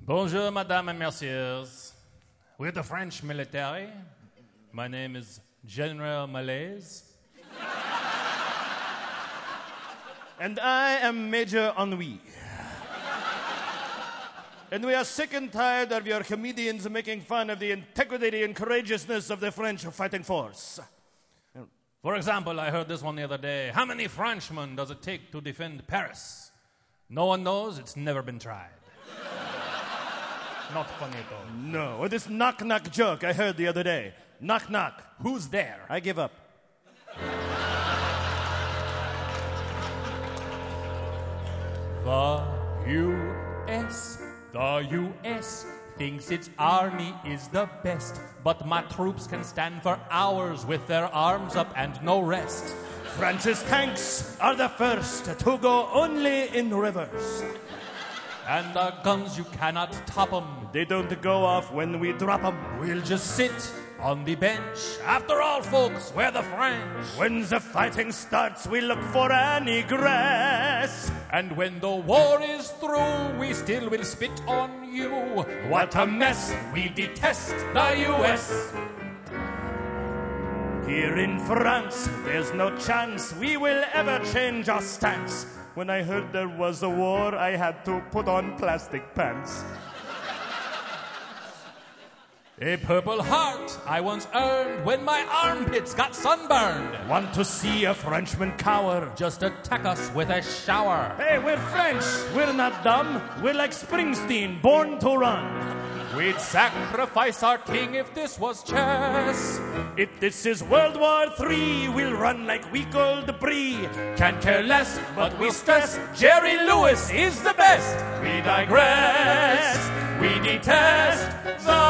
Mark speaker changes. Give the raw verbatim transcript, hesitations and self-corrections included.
Speaker 1: Bonjour, madame and messieurs. We're the French military. My name is General Malaise.
Speaker 2: And I am Major Ennui. And we are sick and tired of your comedians making fun of the integrity and courageousness of the French fighting force.
Speaker 1: For example, I heard this one the other day. How many Frenchmen does it take to defend Paris? No one knows. It's never been tried. Not funny at all.
Speaker 2: No. Or this knock-knock joke I heard the other day. Knock-knock.
Speaker 1: Who's there?
Speaker 2: I give up.
Speaker 1: The U S, the U S thinks its army is the best, but my troops can stand for hours with their arms up and no rest.
Speaker 2: France's tanks are the first to go only in reverse.
Speaker 1: And the guns, you cannot top 'em.
Speaker 2: They don't go off when we drop 'em.
Speaker 1: We'll just sit on the bench. After all, folks, we're the French.
Speaker 2: When the fighting starts, we look for an egress.
Speaker 1: And when the war is through, we still will spit on you. What a mess! We detest the U S.
Speaker 2: Here in France, there's no chance we will ever change our stance. When I heard there was a war, I had to put on plastic pants.
Speaker 1: A Purple Heart I once earned when my armpits got sunburned.
Speaker 2: Want to see a Frenchman cower?
Speaker 1: Just attack us with a shower.
Speaker 2: Hey, we're French. We're not dumb. We're like Springsteen, born to run.
Speaker 1: We'd sacrifice our king if this was chess.
Speaker 2: If this is World War Three, we'll run like week old Brie.
Speaker 1: Can't care less, but we stress Jerry Lewis is the best. We digress. We detest the